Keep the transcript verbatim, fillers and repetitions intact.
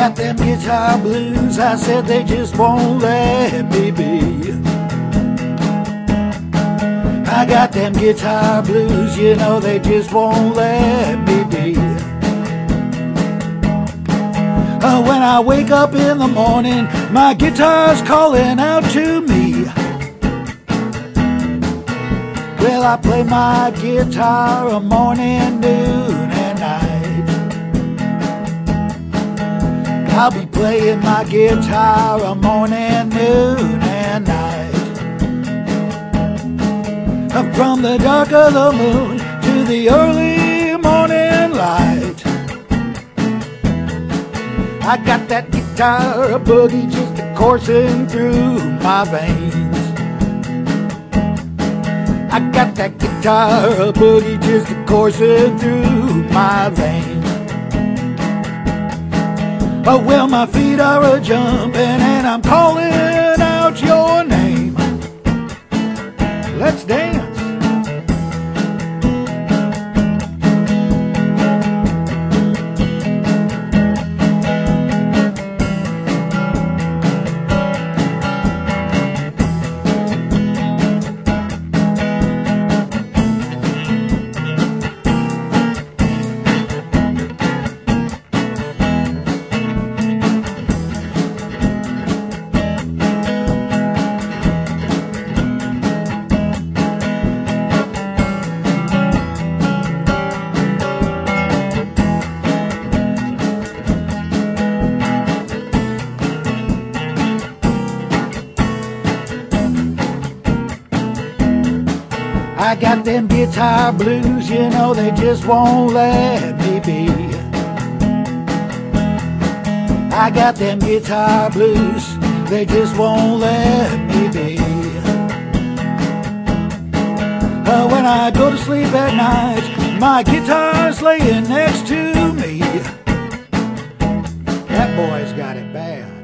got them guitar blues, I said they just won't let me be. I got them guitar blues, you know they just won't let me be. Uh, when I wake up in the morning, my guitar's calling out to me. Well, I play my guitar a morning, noon, and night. I'll be playing my guitar a morning, noon, and night. Up from the dark of the moon to the early morning light. I got that guitar a boogie just a coursing through my veins. I got that guitar a boogie just a coursing through my veins. Oh, well, my feet are a jumping and I'm calling out your name. Let's dance. I got them guitar blues, you know they just won't let me be. I got them guitar blues, they just won't let me be. Uh, when I go to sleep at night, my guitar's laying next to me. That boy's got it bad.